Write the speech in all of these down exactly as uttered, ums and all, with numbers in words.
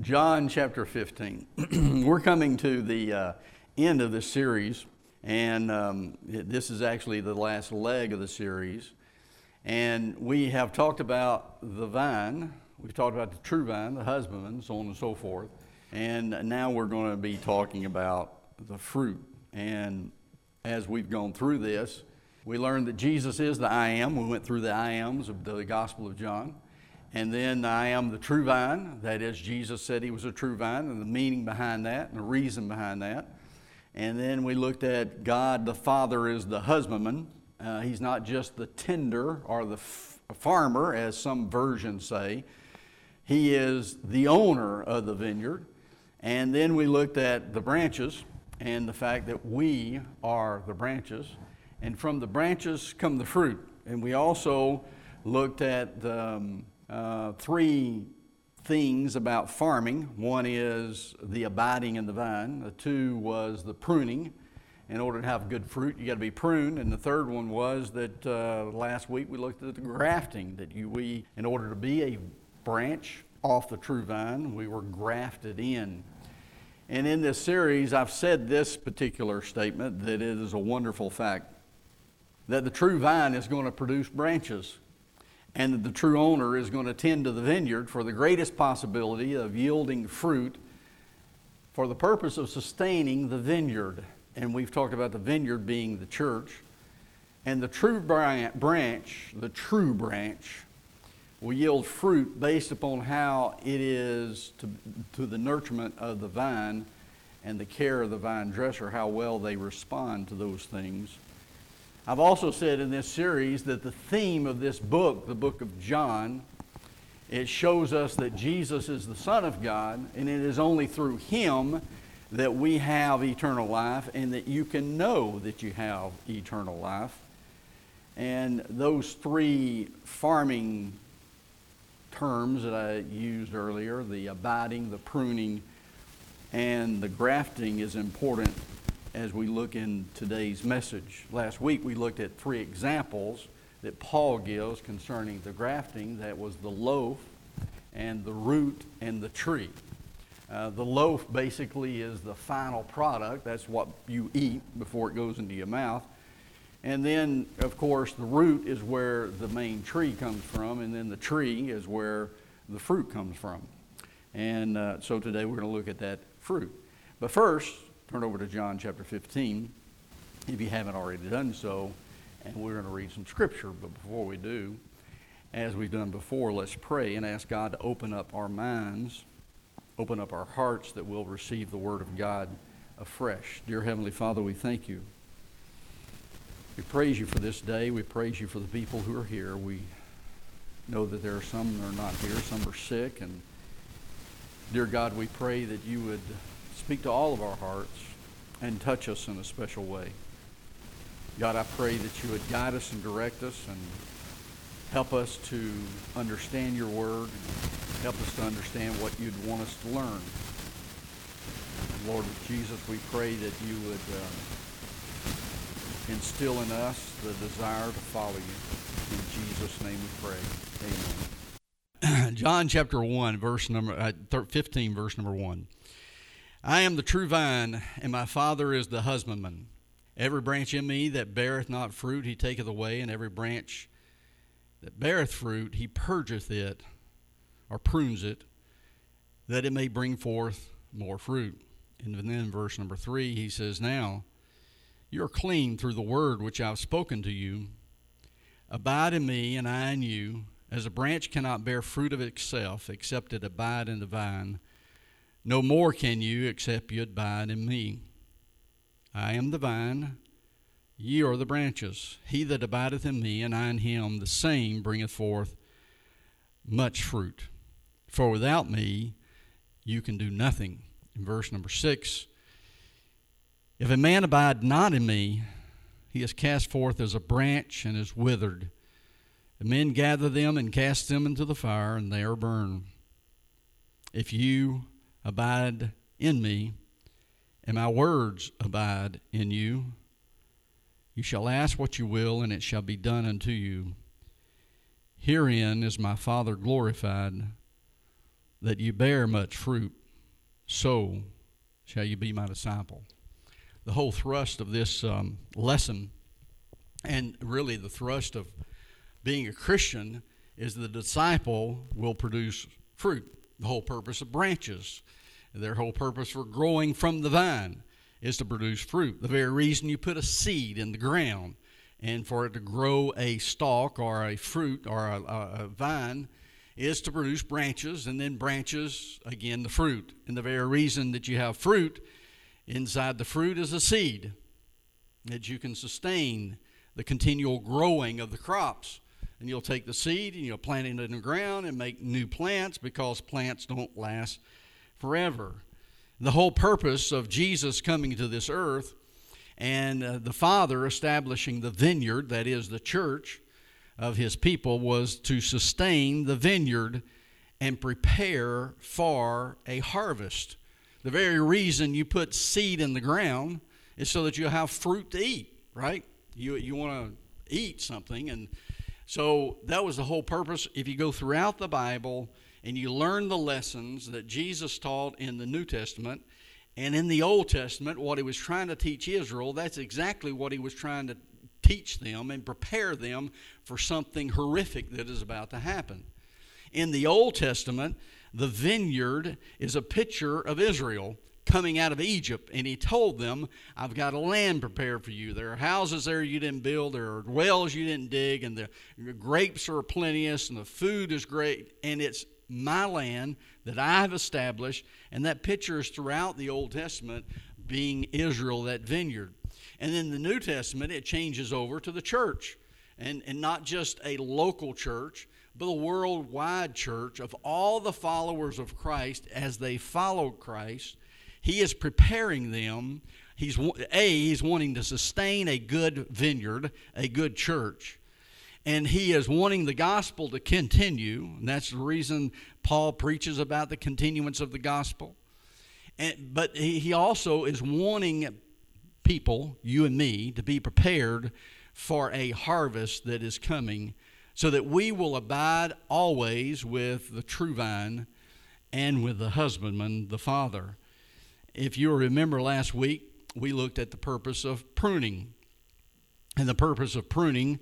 John chapter fifteen. We're coming to the uh, end of this series, and um, this is actually the last leg of the series. And we have talked about the vine, we've talked about the true vine, the husbandman, so on and so forth. And now we're going to be talking about the fruit. And as we've gone through this, we learned that Jesus is the I am. We went through the I ams of the Gospel of John. And then I am the true vine. That is, Jesus said he was a true vine, and the meaning behind that, and the reason behind that. And then we looked at God the Father is the husbandman. Uh, he's not just the tender or the f- farmer, as some versions say. He is the owner of the vineyard. And then we looked at the branches and the fact that we are the branches. And from the branches come the fruit. And we also looked at the um, Uh, three things about farming. One is the abiding in the vine. The two was the pruning. In order to have good fruit, you got to be pruned. And the third one was that uh, last week we looked at the grafting. That you, we, in order to be a branch off the true vine, we were grafted in. And in this series, I've said this particular statement, that it is a wonderful fact that the true vine is going to produce branches, and that the true owner is going to tend to the vineyard for the greatest possibility of yielding fruit for the purpose of sustaining the vineyard. And we've talked about the vineyard being the church. And the true branch, the true branch, will yield fruit based upon how it is to, to the nurturement of the vine and the care of the vine dresser, how well they respond to those things. I've also said in this series that the theme of this book, the book of John, it shows us that Jesus is the Son of God, and it is only through Him that we have eternal life, and that you can know that you have eternal life. And those three farming terms that I used earlier, the abiding, the pruning, and the grafting, is important as we look in today's message. Last week we looked at three examples that Paul gives concerning the grafting. That was the loaf and the root and the tree. Uh, the loaf basically is the final product. That's what you eat before it goes into your mouth. And then, of course, the root is where the main tree comes from, and then the tree is where the fruit comes from. And uh, so today we're going to look at that fruit. But first, turn over to John chapter fifteen, if you haven't already done so, and we're going to read some scripture. But before we do, as we've done before, let's pray and ask God to open up our minds, open up our hearts, that we'll receive the Word of God afresh. Dear Heavenly Father, we thank you. We praise you for this day. We praise you for the people who are here. We know that there are some that are not here, some are sick, and dear God, we pray that you would speak to all of our hearts and touch us in a special way. God, I pray that you would guide us and direct us and help us to understand your word, and help us to understand what you'd want us to learn. And Lord Jesus, we pray that you would uh, instill in us the desire to follow you. In Jesus' name we pray. Amen. John chapter one, verse number uh, fifteen, verse number one. I am the true vine, and my Father is the husbandman. Every branch in me that beareth not fruit, he taketh away, and every branch that beareth fruit, he purgeth it, or prunes it, that it may bring forth more fruit. And then verse number three, he says, Now you are clean through the word which I have spoken to you. Abide in me, and I in you, as a branch cannot bear fruit of itself, except it abide in the vine. No more can you, except you abide in me. I am the vine, ye are the branches. He that abideth in me, and I in him, the same bringeth forth much fruit. For without me, you can do nothing. In verse number six, if a man abide not in me, he is cast forth as a branch and is withered. And men gather them and cast them into the fire, and they are burned. If you abide in me, and my words abide in you, you shall ask what you will, and it shall be done unto you. Herein is my Father glorified, that you bear much fruit, so shall you be my disciple. The whole thrust of this um, lesson, and really the thrust of being a Christian, is the disciple will produce fruit. The whole purpose of branches, their whole purpose for growing from the vine, is to produce fruit. The very reason you put a seed in the ground and for it to grow a stalk or a fruit or a, a, a vine is to produce branches, and then branches, again, the fruit. And the very reason that you have fruit, inside the fruit is a seed that you can sustain the continual growing of the crops. And you'll take the seed and you'll plant it in the ground and make new plants, because plants don't last forever. The whole purpose of Jesus coming to this earth and uh, the Father establishing the vineyard, that is the church of his people, was to sustain the vineyard and prepare for a harvest. The very reason you put seed in the ground is so that you'll have fruit to eat, right? You, you want to eat something, and so that was the whole purpose. If you go throughout the Bible and you learn the lessons that Jesus taught in the New Testament and in the Old Testament, what he was trying to teach Israel, that's exactly what he was trying to teach them and prepare them for something horrific that is about to happen. In the Old Testament, the vineyard is a picture of Israel coming out of Egypt, and he told them, I've got a land prepared for you. There are houses there you didn't build, there are wells you didn't dig, and the grapes are plenteous, and the food is great, and it's my land that I've established. And that picture is throughout the Old Testament, being Israel, that vineyard. And in the New Testament, it changes over to the church, and, and not just a local church, but a worldwide church of all the followers of Christ. As they followed Christ, he is preparing them. He's A, he's wanting to sustain a good vineyard, a good church. And he is wanting the gospel to continue. And that's the reason Paul preaches about the continuance of the gospel. And, but he, he also is wanting people, you and me, to be prepared for a harvest that is coming, so that we will abide always with the true vine and with the husbandman, the Father. If you remember last week, we looked at the purpose of pruning. And the purpose of pruning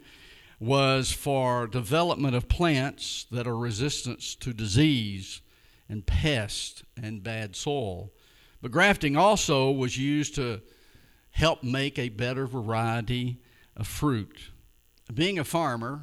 was for development of plants that are resistant to disease and pest and bad soil. But grafting also was used to help make a better variety of fruit. Being a farmer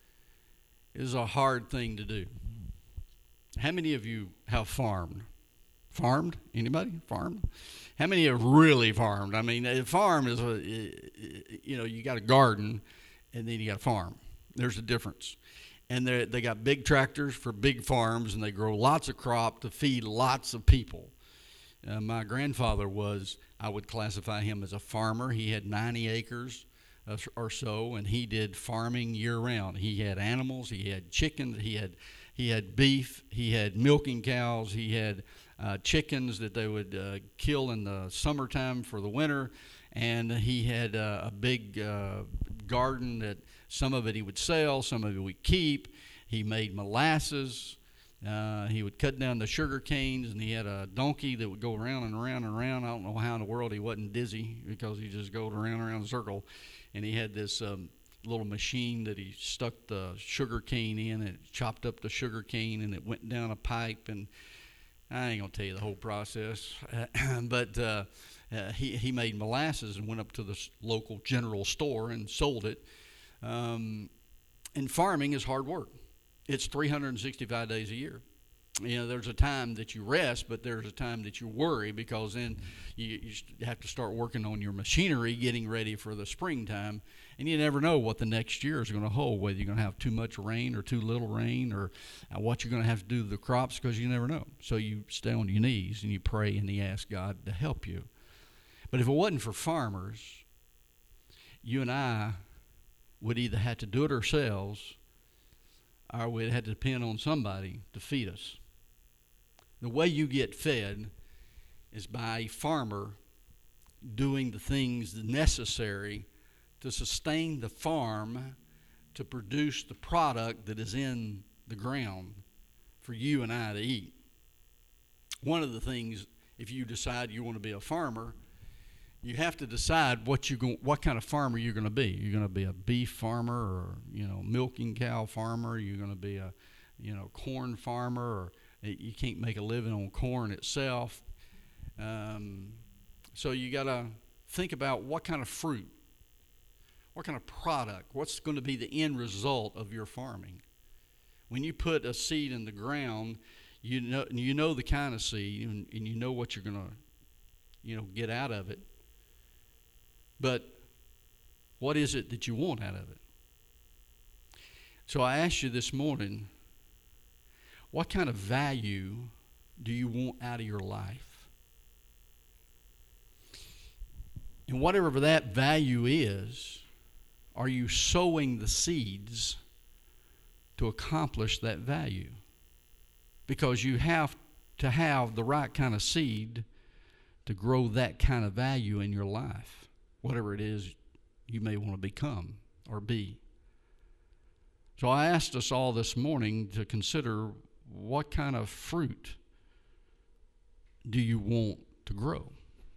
is a hard thing to do. How many of you have farmed? Farmed? Anybody? Farmed? How many have really farmed? I mean, a farm is a, you know, you got a garden and then you got a farm. There's a difference. And they they got big tractors for big farms, and they grow lots of crop to feed lots of people. Uh, my grandfather was, I would classify him as a farmer. He had ninety acres or so, and he did farming year-round. He had animals, he had chickens, he had he had beef, he had milking cows, he had uh, chickens that they would uh, kill in the summertime for the winter, and he had uh, a big uh, garden that some of it he would sell, some of it we'd keep. He made molasses. Uh, he would cut down the sugar canes, and he had a donkey that would go around and around and around. I don't know how in the world he wasn't dizzy, because he just go around and around the circle. And he had this um, little machine that he stuck the sugar cane in, and it chopped up the sugar cane, and it went down a pipe. And I ain't gonna tell you the whole process, but uh, uh, he he made molasses and went up to the local general store and sold it. Um, and farming is hard work. It's three hundred sixty-five days a year. You know, there's a time that you rest, but there's a time that you worry, because then you, you have to start working on your machinery, getting ready for the springtime. And you never know what the next year is going to hold, whether you're going to have too much rain or too little rain, or what you're going to have to do to the crops, because you never know. So you stay on your knees and you pray and you ask God to help you. But if it wasn't for farmers, you and I would either have to do it ourselves, or we'd have to depend on somebody to feed us. The way you get fed is by a farmer doing the things necessary to sustain the farm, to produce the product that is in the ground for you and I to eat. one of the things, if you decide you want to be a farmer, you have to decide what you go, what kind of farmer you're going to be. You're going to be a beef farmer, or you know, milking cow farmer. You're going to be a, you know, corn farmer, or you can't make a living on corn itself. Um, so you got to think about what kind of fruit, what kind of product, what's going to be the end result of your farming. When you put a seed in the ground, you know you know the kind of seed, and, and you know what you're going to, you know, get out of it. But what is it that you want out of it? So I asked you this morning, what kind of value do you want out of your life? And whatever that value is, are you sowing the seeds to accomplish that value? Because you have to have the right kind of seed to grow that kind of value in your life, whatever it is you may want to become or be. So I asked us all this morning to consider, what kind of fruit do you want to grow?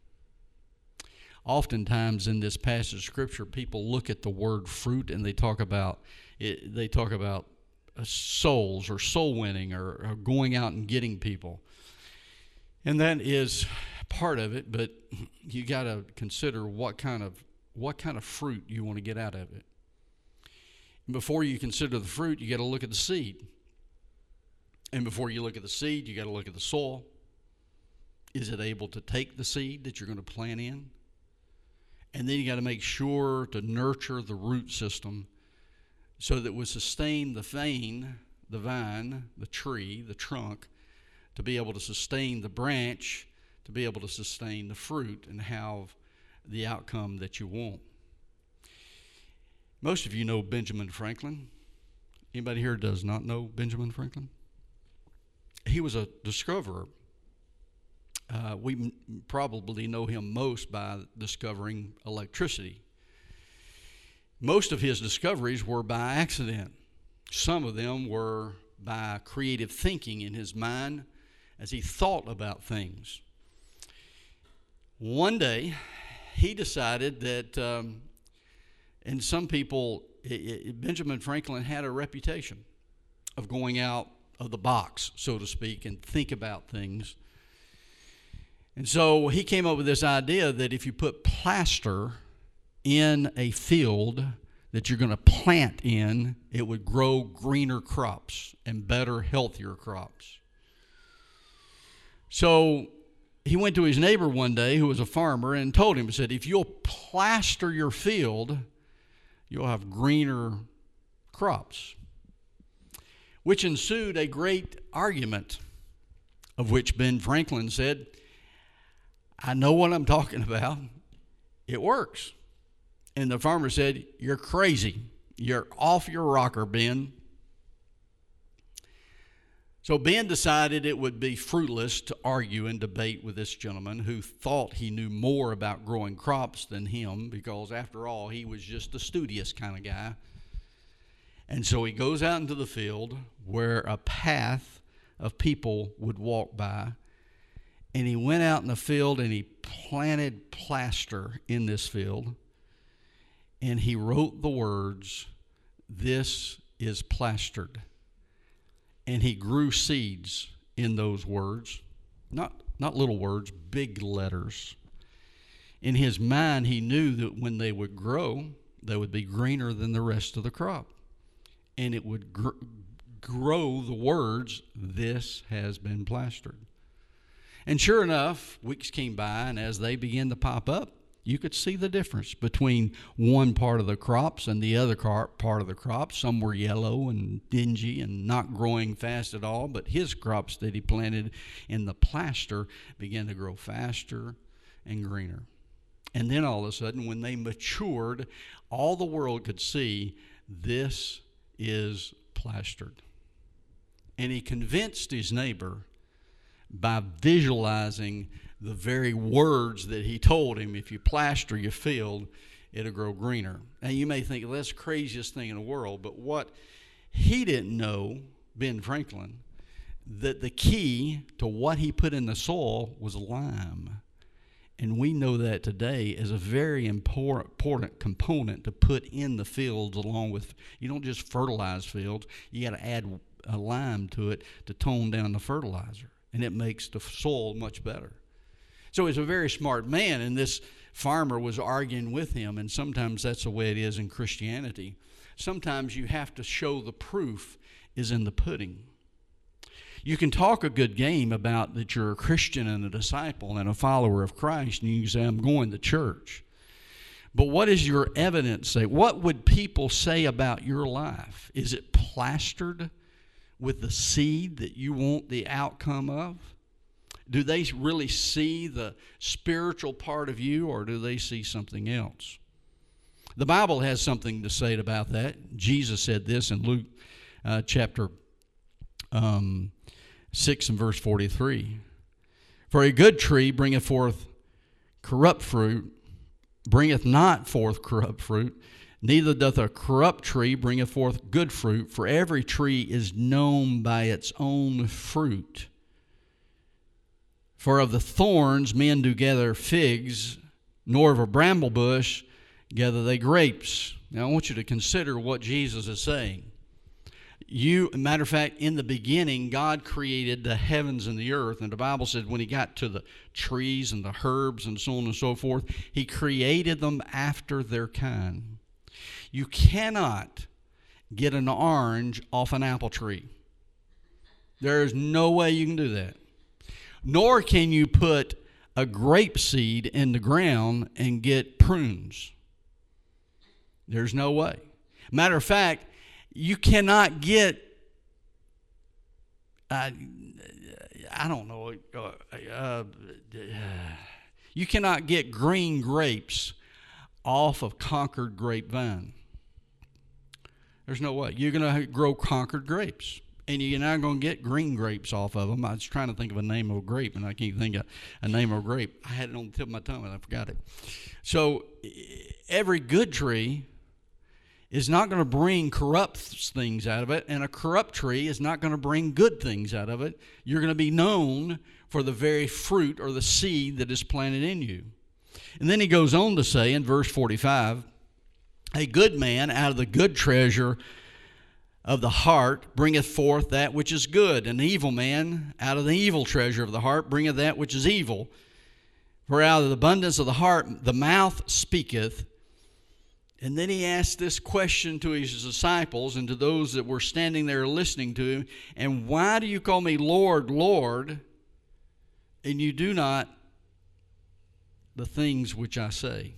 Oftentimes in this passage of Scripture, people look at the word fruit and they talk about it, they talk about souls or soul winning, or, or going out and getting people. And that is part of it, but you got to consider what kind of what kind of fruit you want to get out of it. And before you consider the fruit, you got to look at the seed. And before you look at the seed, you got to look at the soil. Is it able to take the seed that you're going to plant in? And then you got to make sure to nurture the root system so that it will sustain the vein, the vine, the tree, the trunk, to be able to sustain the branch, to be able to sustain the fruit and have the outcome that you want. Most of you know Benjamin Franklin. Anybody here does not know Benjamin Franklin? He was a discoverer. Uh, we m- probably know him most by discovering electricity. Most of his discoveries were by accident. Some of them were by creative thinking in his mind as he thought about things. One day, he decided that, um, and some people, it, it, Benjamin Franklin had a reputation of going out of the box, so to speak, and think about things. And so he came up with this idea that if you put plaster in a field that you're going to plant in, it would grow greener crops and better, healthier crops. So he went to his neighbor one day, who was a farmer, and told him, he said, if you'll plaster your field, you'll have greener crops. Which ensued a great argument, of which Ben Franklin said, I know what I'm talking about. It works. And the farmer said, you're crazy. You're off your rocker, Ben. So Ben decided it would be fruitless to argue and debate with this gentleman who thought he knew more about growing crops than him, because after all, he was just a studious kind of guy. And so he goes out into the field where a path of people would walk by, and he went out in the field and he planted plaster in this field, and he wrote the words, "This is plastered." And he grew seeds in those words, not, not little words, big letters. In his mind, he knew that when they would grow, they would be greener than the rest of the crop. And it would gr- grow the words, "This has been plastered." And sure enough, weeks came by, and as they began to pop up, you could see the difference between one part of the crops and the other part of the crop. Some were yellow and dingy and not growing fast at all, but his crops that he planted in the plaster began to grow faster and greener. And then all of a sudden, when they matured, all the world could see, this is plastered. And he convinced his neighbor by visualizing the very words that he told him, if you plaster your field, it'll grow greener. Now you may think, well, that's the craziest thing in the world, but what he didn't know, Ben Franklin, that the key to what he put in the soil was lime. And we know that today is a very important component to put in the fields along with, you don't just fertilize fields, you got to add a lime to it to tone down the fertilizer. And it makes the soil much better. So he's a very smart man, and this farmer was arguing with him, and sometimes that's the way it is in Christianity. Sometimes you have to show the proof is in the pudding. You can talk a good game about that you're a Christian and a disciple and a follower of Christ, and you can say, I'm going to church. But what does your evidence say? What would people say about your life? Is it plastered with the seed that you want the outcome of? Do they really see the spiritual part of you, or do they see something else? The Bible has something to say about that. Jesus said this in Luke uh, chapter um, six and verse forty-three. For a good tree bringeth forth corrupt fruit, bringeth not forth corrupt fruit, neither doth a corrupt tree bringeth forth good fruit, for every tree is known by its own fruit. For of the thorns men do gather figs, nor of a bramble bush gather they grapes. Now I want you to consider what Jesus is saying. You, matter of fact, in the beginning, God created the heavens and the earth, and the Bible said when he got to the trees and the herbs and so on and so forth, he created them after their kind. You cannot get an orange off an apple tree. There is no way you can do that. Nor can you put a grape seed in the ground and get prunes. There's no way. Matter of fact, you cannot get, uh, I don't know, uh, uh, you cannot get green grapes off of Concord grapevine. There's no way. You're going to grow Concord grapes, and you're not going to get green grapes off of them. I was trying to think of a name of a grape, and I can't think of a name of a grape. I had it on the tip of my tongue, and I forgot it. So every good tree is not going to bring corrupt things out of it, and a corrupt tree is not going to bring good things out of it. You're going to be known for the very fruit or the seed that is planted in you. And then he goes on to say in verse forty-five, a good man out of the good treasure of the heart bringeth forth that which is good. An evil man out of the evil treasure of the heart bringeth that which is evil. For out of the abundance of the heart the mouth speaketh. And then he asked this question to his disciples and to those that were standing there listening to him. And why do you call me Lord, Lord, and you do not the things which I say?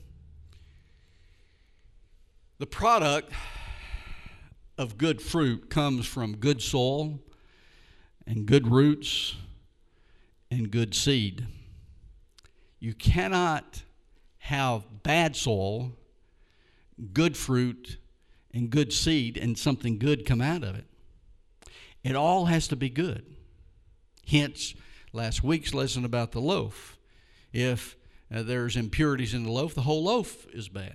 The product of good fruit comes from good soil and good roots and good seed. You cannot have bad soil, good fruit, and good seed, and something good come out of it. It all has to be good. Hence, last week's lesson about the loaf. If uh, there's impurities in the loaf, the whole loaf is bad.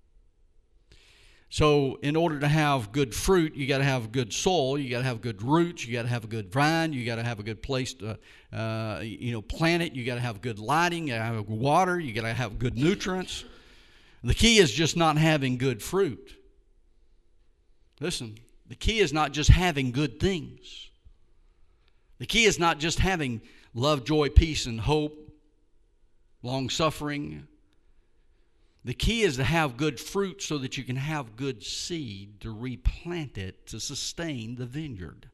So in order to have good fruit, you got to have good soil, you got to have good roots, you got to have a good vine, you got to have a good place to uh, you know, plant it, you got to have good lighting, you got to have water, you got to have good nutrients. The key is just not having good fruit. Listen, the key is not just having good things. The key is not just having love, joy, peace, and hope, long-suffering. The key is to have good fruit so that you can have good seed to replant it to sustain the vineyard.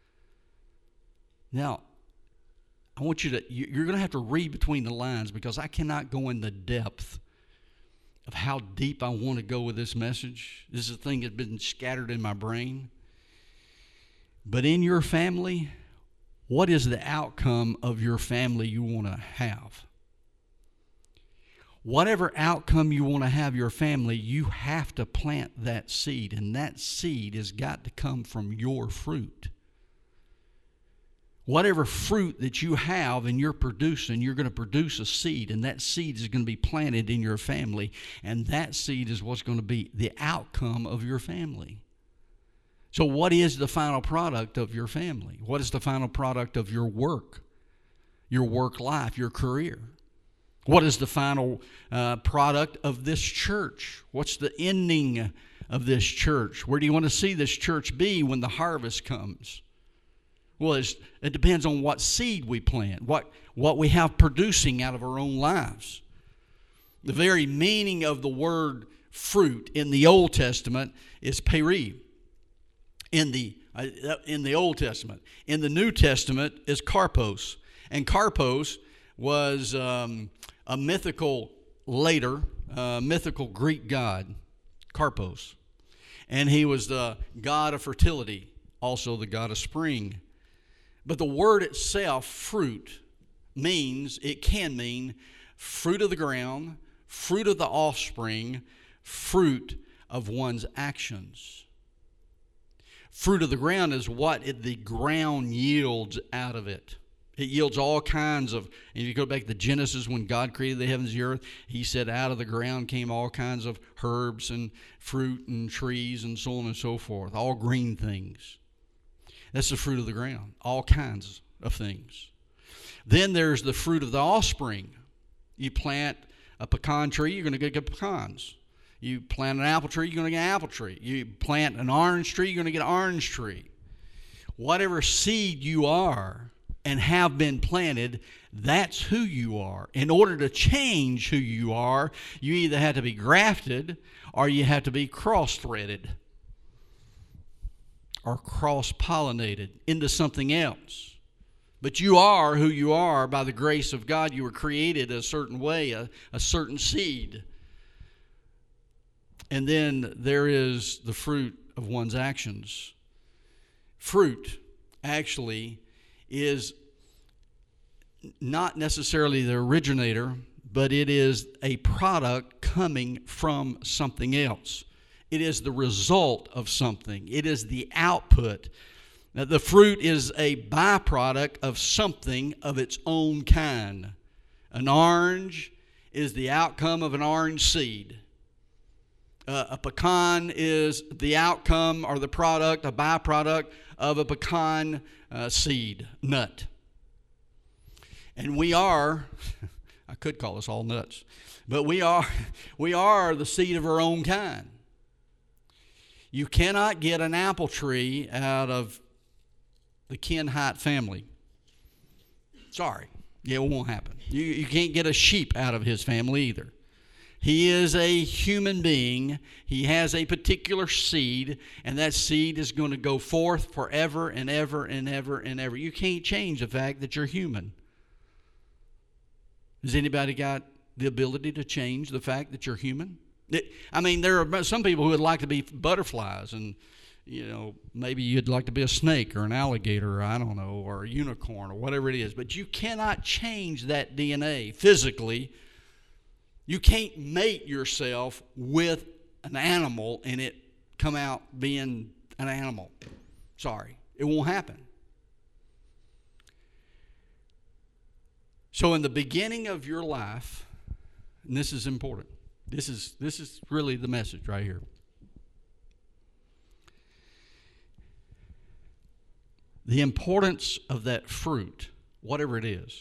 Now, I want you to, you're going to have to read between the lines because I cannot go in the depth of how deep I want to go with this message. This is a thing that's been scattered in my brain. But in your family, what is the outcome of your family you want to have? Whatever outcome you want to have your family, you have to plant that seed, and that seed has got to come from your fruit. Whatever fruit that you have and you're producing, you're going to produce a seed, and that seed is going to be planted in your family, and that seed is what's going to be the outcome of your family. So what is the final product of your family? What is the final product of your work, your work life, your career? What is the final uh, product of this church? What's the ending of this church? Where do you want to see this church be when the harvest comes? Well, it's, it depends on what seed we plant, what, what we have producing out of our own lives. The very meaning of the word fruit in the Old Testament is peri. In the uh, in the Old Testament. In the New Testament is karpos. And karpos was um, a mythical, later, uh, mythical Greek god, Karpos. And he was the god of fertility, also the god of spring. But the word itself, fruit, means, it can mean fruit of the ground, fruit of the offspring, fruit of one's actions. Fruit of the ground is what it, the ground yields out of it. It yields all kinds of, and if you go back to Genesis when God created the heavens and the earth, he said out of the ground came all kinds of herbs and fruit and trees and so on and so forth, all green things. That's the fruit of the ground, all kinds of things. Then there's the fruit of the offspring. You plant a pecan tree, you're going to get pecans. You plant an apple tree, you're going to get an apple tree. You plant an orange tree, you're going to get an orange tree. Whatever seed you are and have been planted, that's who you are. In order to change who you are, you either have to be grafted or you have to be cross-threaded or cross-pollinated into something else. But you are who you are by the grace of God. You were created a certain way, a, a certain seed. And then there is the fruit of one's actions. Fruit, actually, is not necessarily the originator, but it is a product coming from something else. It is the result of something. It is the output. Now, the fruit is a byproduct of something of its own kind. An orange is the outcome of an orange seed. Uh, a pecan is the outcome or the product, a byproduct of a pecan uh, seed, nut. And we are, I could call us all nuts, but we are, we are the seed of our own kind. You cannot get an apple tree out of the Ken Hite family. Sorry, yeah, it won't happen. You, you can't get a sheep out of his family either. He is a human being. He has a particular seed, and that seed is going to go forth forever and ever and ever and ever. You can't change the fact that you're human. Has anybody got the ability to change the fact that you're human? It, I mean, there are some people who would like to be butterflies, and, you know, maybe you'd like to be a snake or an alligator, or I don't know, or a unicorn or whatever it is. But you cannot change that D N A physically. You can't mate yourself with an animal and it come out being an animal. Sorry, it won't happen. So in the beginning of your life, and this is important, this is, this is really the message right here. The importance of that fruit, whatever it is,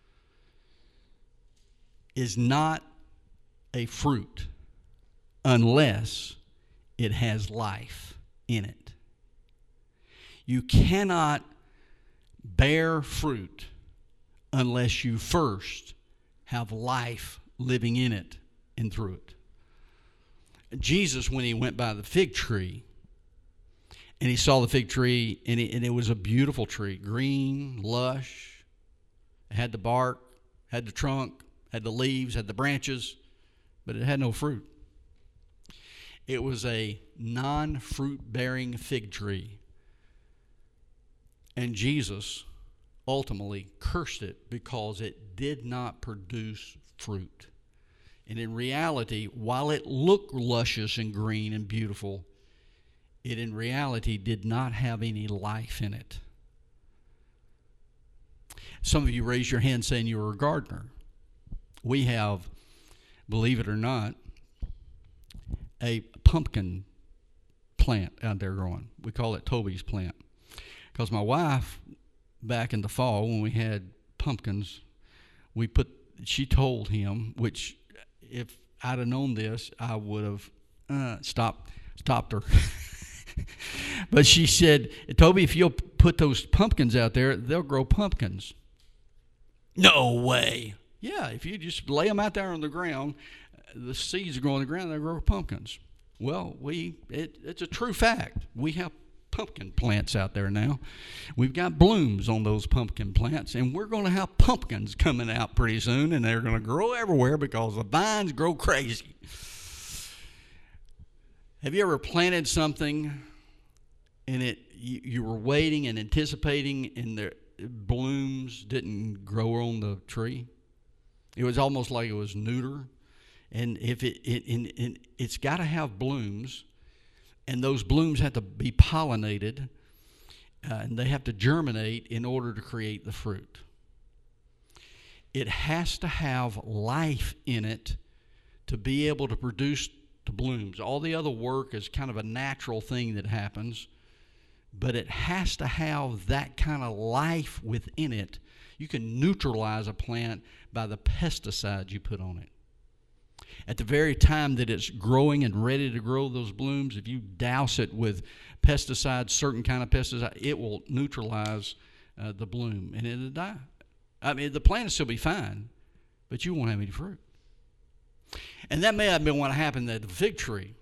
is not a fruit unless it has life in it. You cannot bear fruit unless you first have life living in it and through it. Jesus, when he went by the fig tree, and he saw the fig tree, and it, and it was a beautiful tree, green, lush, it had the bark, had the trunk, had the leaves, had the branches, but it had no fruit. It was a non-fruit-bearing fig tree. And Jesus ultimately cursed it because it did not produce fruit. And in reality, while it looked luscious and green and beautiful, it in reality did not have any life in it. Some of you raised your hand saying you were a gardener. We have, believe it or not, a pumpkin plant out there growing. We call it Toby's plant. Because my wife, back in the fall when we had pumpkins, we put, she told him, which if I'd have known this, I would have uh, stopped, stopped her. But she said, Toby, if you'll put those pumpkins out there, they'll grow pumpkins. No way. Yeah, if you just lay them out there on the ground, the seeds grow on the ground, they'll grow pumpkins. Well, we it, it's a true fact. We have pumpkin plants out there now. We've got blooms on those pumpkin plants, and we're going to have pumpkins coming out pretty soon, and they're going to grow everywhere because the vines grow crazy. Have you ever planted something and it you, you were waiting and anticipating, and the blooms didn't grow on the tree? It was almost like it was neuter. And if it, it, it, it it's got to have blooms, and those blooms have to be pollinated, uh, and they have to germinate in order to create the fruit. It has to have life in it to be able to produce the blooms. All the other work is kind of a natural thing that happens, but it has to have that kind of life within it. You can neutralize a plant by the pesticides you put on it. At the very time that it's growing and ready to grow those blooms, if you douse it with pesticides, certain kind of pesticide, it will neutralize uh, the bloom, and it'll die. I mean, the plant will still be fine, but you won't have any fruit. And that may have been what happened at the fig tree.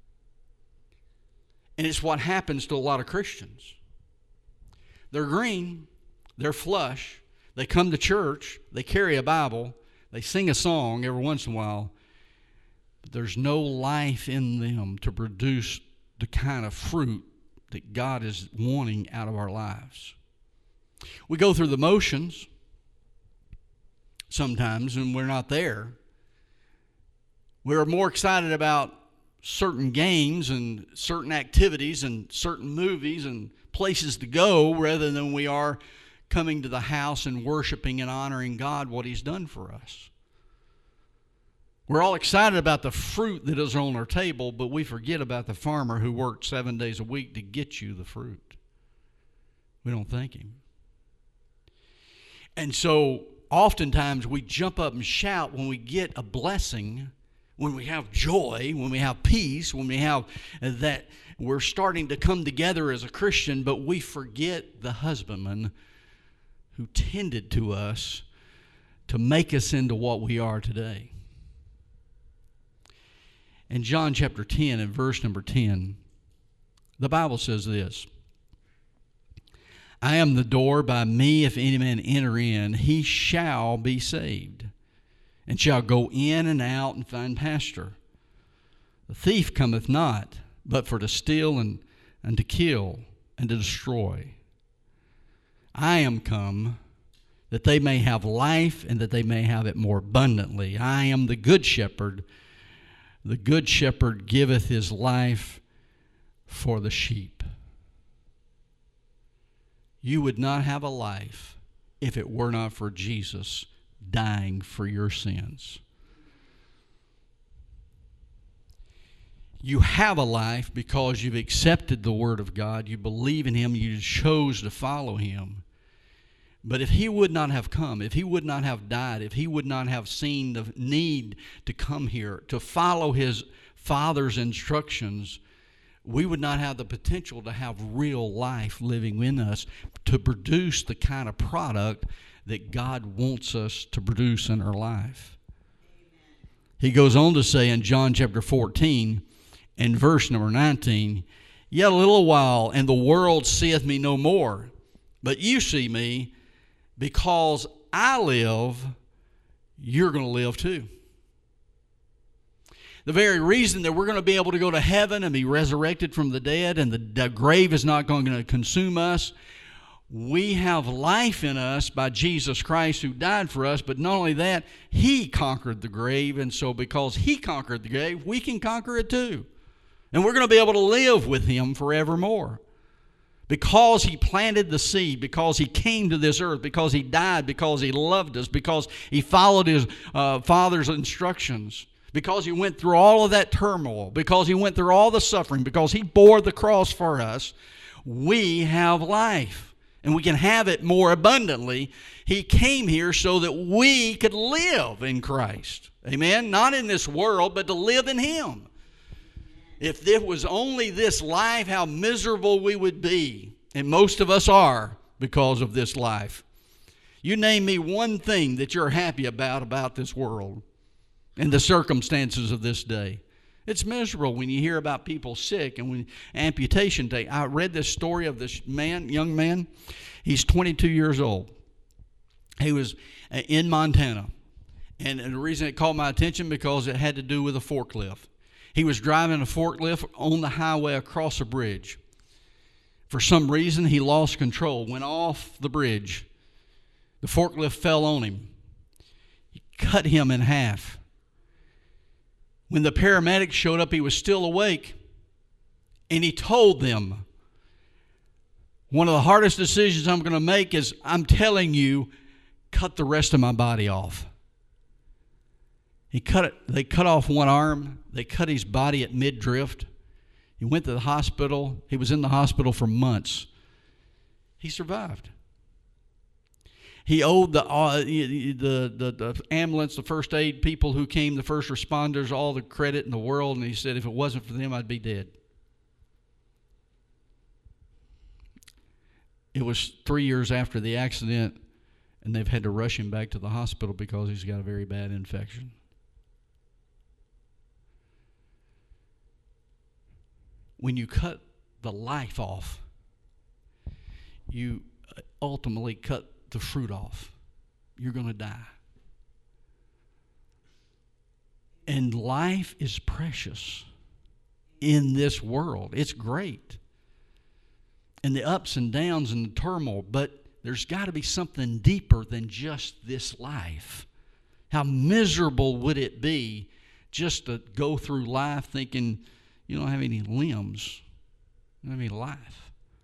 And it's what happens to a lot of Christians. They're green, they're flush, they come to church, they carry a Bible, they sing a song every once in a while, but there's no life in them to produce the kind of fruit that God is wanting out of our lives. We go through the motions sometimes, and we're not there. We're more excited about certain games and certain activities and certain movies and places to go rather than we are coming to the house and worshiping and honoring God, what He's done for us. We're all excited about the fruit that is on our table, but we forget about the farmer who worked seven days a week to get you the fruit. We don't thank Him. And so oftentimes we jump up and shout when we get a blessing, when we have joy, when we have peace, when we have that we're starting to come together as a Christian, but we forget the husbandman who tended to us to make us into what we are today. In John chapter ten and verse number ten, the Bible says this: I am the door. By me if any man enter in, he shall be saved, and shall go in and out and find pasture. The thief cometh not, but for to steal and, and to kill and to destroy. I am come that they may have life, and that they may have it more abundantly. I am the good shepherd. The good shepherd giveth his life for the sheep. You would not have a life if it were not for Jesus dying for your sins. You have a life because you've accepted the Word of God. You believe in Him. You chose to follow Him. But if He would not have come, if He would not have died, if He would not have seen the need to come here, to follow His Father's instructions, we would not have the potential to have real life living in us to produce the kind of product that God wants us to produce in our life. Amen. He goes on to say in John chapter fourteen and verse number nineteen, Yet a little while, and the world seeth me no more, but you see me. Because I live, you're going to live too. The very reason that we're going to be able to go to heaven and be resurrected from the dead, and the, the grave is not going to consume us, we have life in us by Jesus Christ who died for us. But not only that, He conquered the grave, and so because He conquered the grave, we can conquer it too. And we're going to be able to live with Him forevermore. Because He planted the seed, because He came to this earth, because He died, because He loved us, because He followed His uh, Father's instructions, because he went through all of that turmoil, because he went through all the suffering, because he bore the cross for us, we have life. And we can have it more abundantly. He came here so that we could live in Christ. Amen? Not in this world, but to live in him. If there was only this life, how miserable we would be. And most of us are because of this life. You name me one thing that you're happy about about this world and the circumstances of this day. It's miserable when you hear about people sick and when amputation take. I read this story of this man, young man. He's twenty-two years old. He was in Montana. And the reason it caught my attention because it had to do with a forklift. He was driving a forklift on the highway across a bridge. For some reason, he lost control, went off the bridge. The forklift fell on him. He cut him in half. When the paramedics showed up, he was still awake. And he told them, one of the hardest decisions I'm going to make is, I'm telling you, cut the rest of my body off. He cut it. They cut off one arm. They cut his body at midriff. He went to the hospital. He was in the hospital for months. He survived. He owed the, uh, the, the, the ambulance, the first aid people who came, the first responders, all the credit in the world. And he said, if it wasn't for them, I'd be dead. It was three years after the accident, and they've had to rush him back to the hospital because he's got a very bad infection. When you cut the life off, you ultimately cut the fruit off. You're going to die. And life is precious in this world. It's great. And the ups and downs and the turmoil, but there's got to be something deeper than just this life. How miserable would it be just to go through life thinking you don't have any limbs, you don't have any life?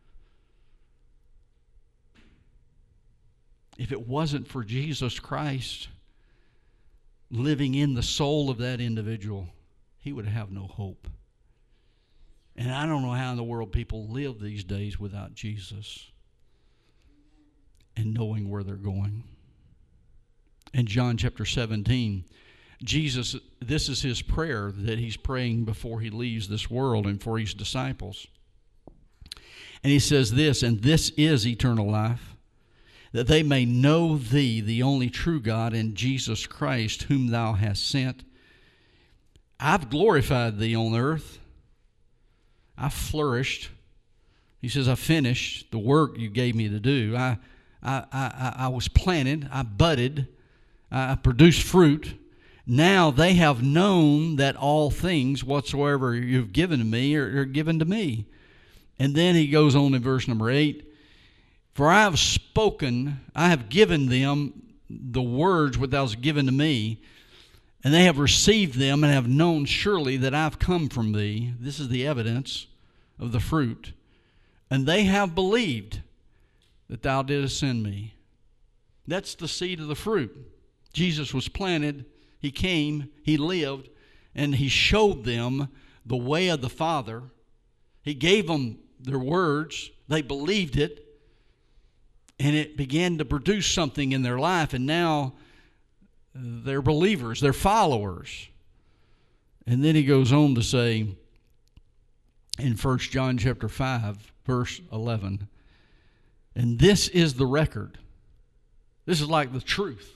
If it wasn't for Jesus Christ living in the soul of that individual, he would have no hope. And I don't know how in the world people live these days without Jesus and knowing where they're going. In John chapter seventeen, Jesus, this is his prayer that he's praying before he leaves this world and for his disciples. And he says this, and this is eternal life, that they may know thee, the only true God, and Jesus Christ, whom thou hast sent. I've glorified thee on earth. I flourished. He says, I finished the work you gave me to do. I, I, I, I was planted. I budded. I produced fruit. Now they have known that all things whatsoever you've given to me are, are given to me. And then he goes on in verse number eight. For I have spoken, I have given them the words which thou hast given to me, and they have received them and have known surely that I've come from thee. This is the evidence of the fruit. And they have believed that thou didst send me. That's the seed of the fruit. Jesus was planted, he came, he lived, and he showed them the way of the Father. He gave them their words. They believed it. And it began to produce something in their life. And now they're believers. They're followers. And then he goes on to say in First John chapter five, verse eleven, and this is the record. This is like the truth.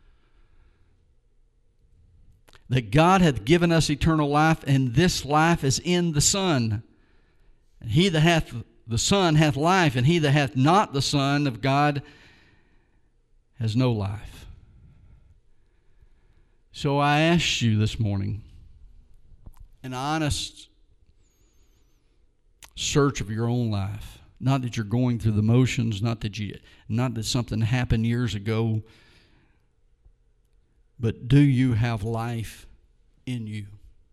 That God hath given us eternal life, and this life is in the Son. And he that hath the Son hath life, and he that hath not the Son of God has no life. So I ask you this morning, an honest search of your own life. Not that you're going through the motions, not that you, not that something happened years ago, but do you have life in you?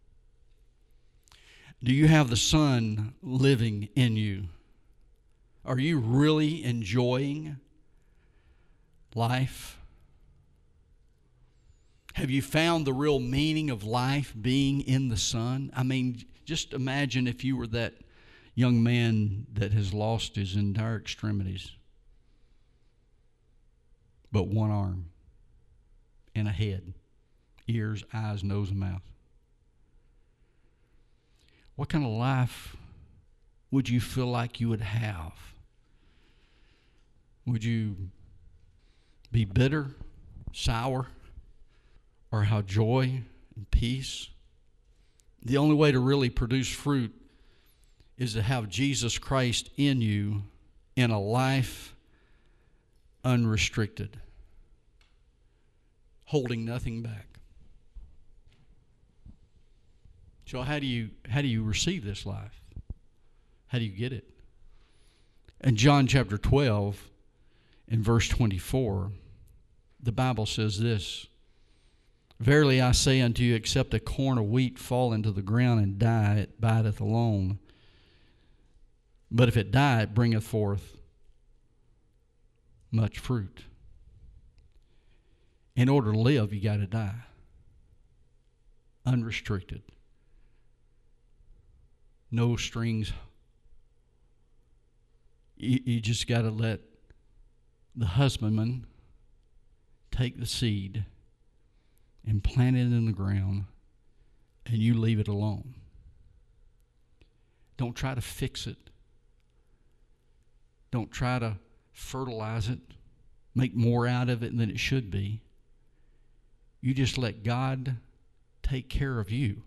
Do you have the Son living in you? Are you really enjoying life? Have you found the real meaning of life being in the Son? I mean, just imagine if you were that young man that has lost his entire extremities, but one arm and a head, ears, eyes, nose, and mouth. What kind of life would you feel like you would have? Would you be bitter, sour, or have joy and peace? The only way to really produce fruit is to have Jesus Christ in you in a life unrestricted, holding nothing back. So how do you how do you receive this life? How do you get it? In John chapter twelve, in verse twenty-four, the Bible says this: Verily I say unto you, except a corn of wheat fall into the ground and die, it abideth alone. But if it die, it bringeth forth much fruit. In order to live, you got to die. Unrestricted. No strings. You, you just got to let the husbandman take the seed and plant it in the ground, and you leave it alone. Don't try to fix it. Don't try to fertilize it, make more out of it than it should be. You just let God take care of you.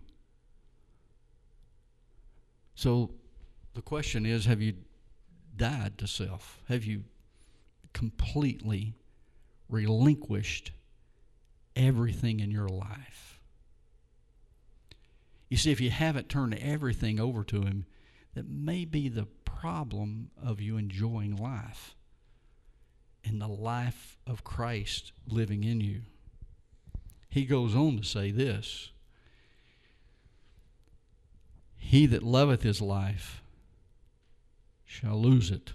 So the question is, have you died to self? Have you completely relinquished everything in your life? You see, if you haven't turned everything over to Him, that may be the problem of you enjoying life and the life of Christ living in you. He goes on to say this: He that loveth his life shall lose it,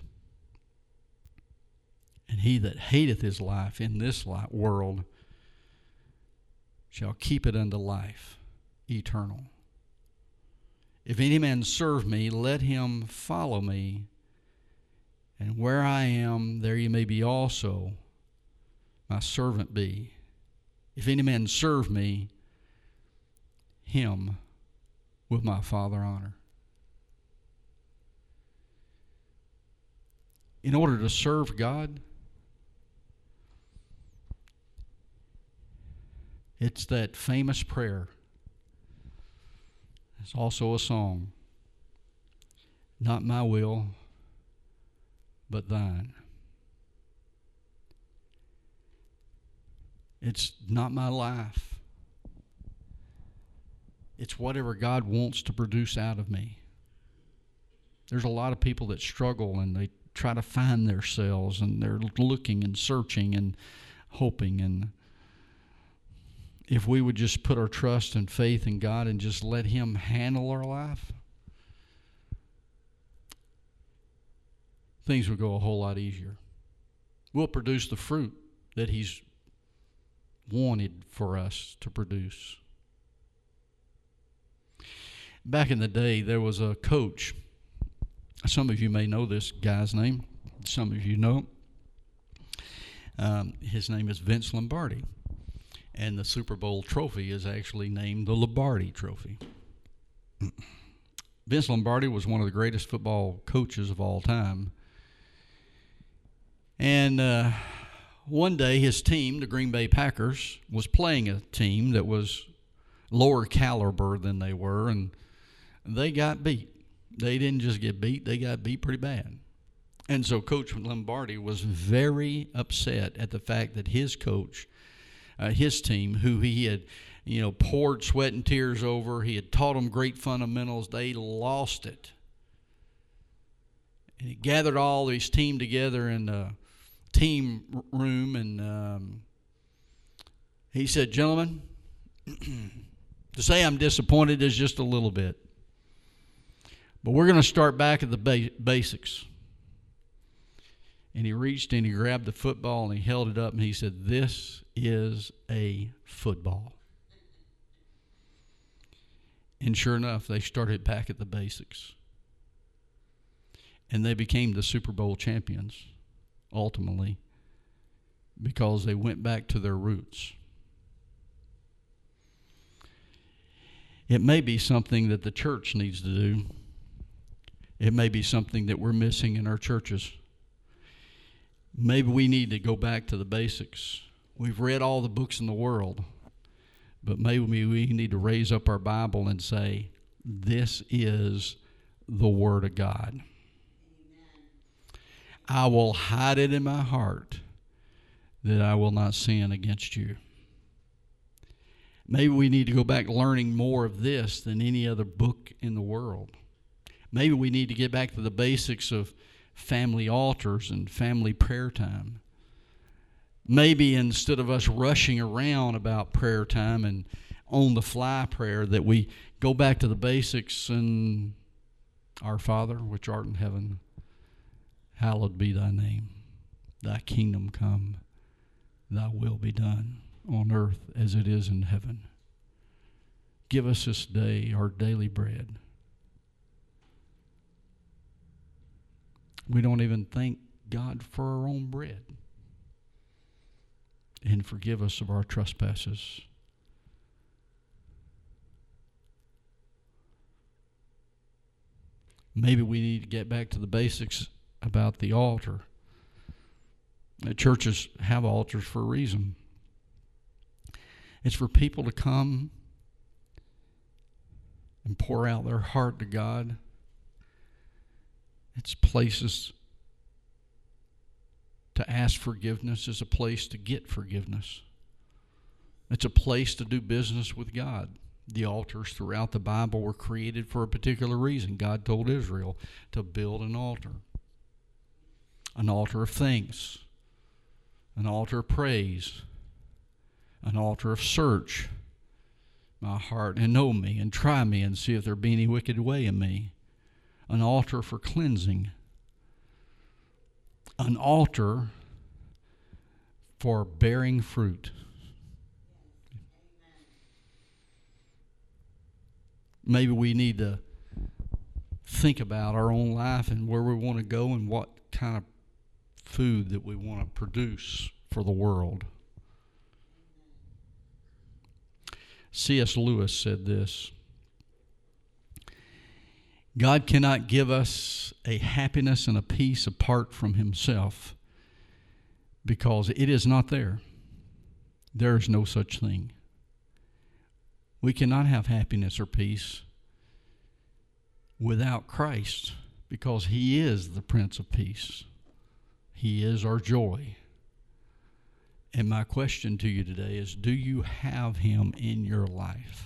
and he that hateth his life in this world shall keep it unto life eternal. If any man serve me, let him follow me, and where I am, there ye may be also, my servant be. If any man serve me, him will my Father honor. In order to serve God, it's that famous prayer. It's also a song. Not my will, but thine. It's not my life. It's whatever God wants to produce out of me. There's a lot of people that struggle and they try to find themselves, and they're looking and searching and hoping. And if we would just put our trust and faith in God and just let Him handle our life, things would go a whole lot easier. We'll produce the fruit that He's wanted for us to produce. Back in the day, there was a coach. Some of you may know this guy's name. Some of you know. Um, his name is Vince Lombardi. And the Super Bowl trophy is actually named the Lombardi Trophy. Vince Lombardi was one of the greatest football coaches of all time. And uh, one day his team, the Green Bay Packers, was playing a team that was lower caliber than they were, and they got beat. They didn't just get beat, they got beat pretty bad. And so Coach Lombardi was very upset at the fact that his coach, uh, his team, who he had, you know, poured sweat and tears over, he had taught them great fundamentals, they lost it. And he gathered all his team together in the team room, and um, he said, "Gentlemen, to say I'm disappointed is just a little bit. But we're going to start back at the ba- basics. And he reached and he grabbed the football and he held it up and he said, "This is a football." And sure enough, they started back at the basics. And they became the Super Bowl champions, ultimately, because they went back to their roots. It may be something that the church needs to do. It may be something that we're missing in our churches. Maybe we need to go back to the basics. We've read all the books in the world, but maybe we need to raise up our Bible and say, this is the Word of God. Amen. I will hide it in my heart that I will not sin against you. Maybe we need to go back learning more of this than any other book in the world. Maybe we need to get back to the basics of family altars and family prayer time. Maybe instead of us rushing around about prayer time and on-the-fly prayer, that we go back to the basics and Our Father, which art in heaven, hallowed be thy name. Thy kingdom come, thy will be done on earth as it is in heaven. Give us this day our daily bread. We don't even thank God for our own bread. And forgive us of our trespasses. Maybe we need to get back to the basics about the altar. The churches have altars for a reason. It's for people to come and pour out their heart to God. It's places to ask forgiveness. It's a place to get forgiveness. It's a place to do business with God. The altars throughout the Bible were created for a particular reason. God told Israel to build an altar. An altar of thanks. An altar of praise. An altar of search my heart and know me and try me and see if there be any wicked way in me. An altar for cleansing. An altar for bearing fruit. Maybe we need to think about our own life and where we want to go and what kind of food that we want to produce for the world. C S Lewis said this: God cannot give us a happiness and a peace apart from himself, because it is not there. There is no such thing. We cannot have happiness or peace without Christ, because he is the Prince of Peace. He is our joy. And my question to you today is, do you have him in your life?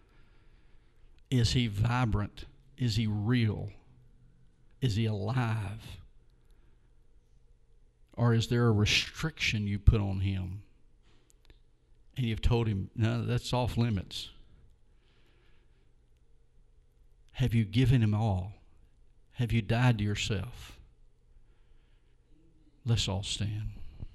Is he vibrant? Is he real? Is he alive? Or is there a restriction you put on him? And you've told him, no, that's off limits. Have you given him all? Have you died to yourself? Let's all stand.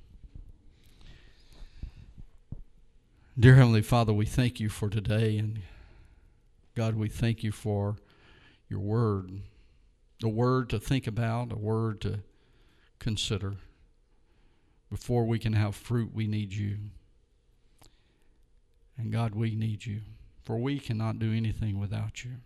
Dear Heavenly Father, we thank you for today. And God, we thank you for your word. A word to think about, a word to consider. Before we can have fruit, we need you. And God, we need you, for we cannot do anything without you.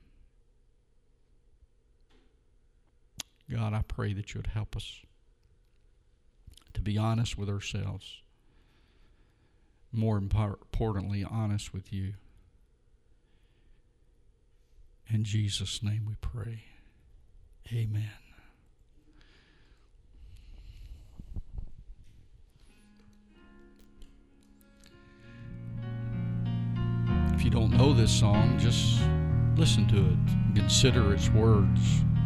God, I pray that you would help us to be honest with ourselves. More importantly, honest with you. In Jesus' name we pray. Amen. If you don't know this song, just listen to it and consider its words.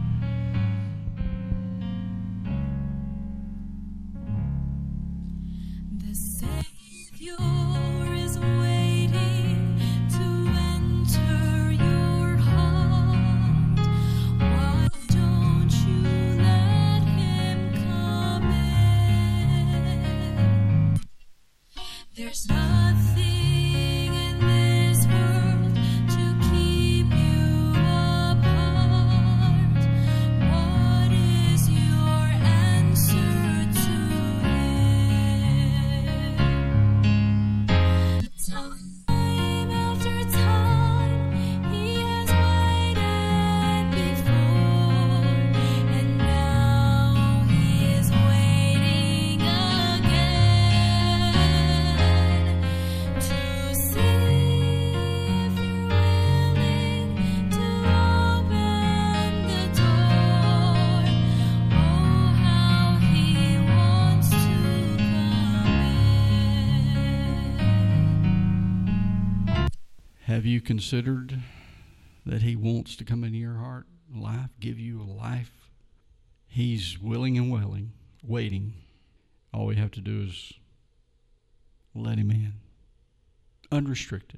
The Savior is waiting to enter your heart. Why don't you let him come in? Have you considered that he wants to come into your heart, life, give you a life? He's willing and willing, waiting. All we have to do is let him in, unrestricted.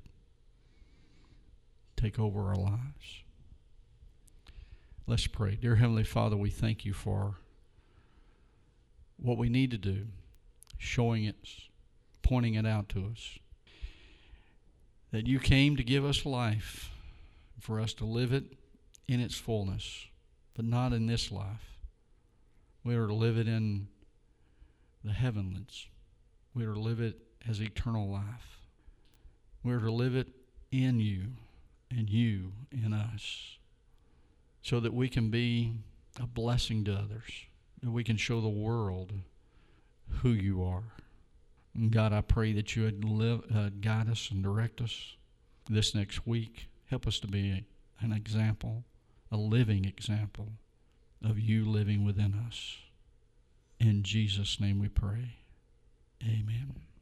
Take over our lives. Let's pray. Dear Heavenly Father, we thank you for what we need to do, showing it, pointing it out to us, that you came to give us life, for us to live it in its fullness, but not in this life. We are to live it in the heavenlies. We are to live it as eternal life. We are to live it in you and you in us, so that we can be a blessing to others, that we can show the world who you are. And God, I pray that you would live, uh, guide us and direct us this next week. Help us to be an example, a living example of you living within us. In Jesus' name we pray. Amen.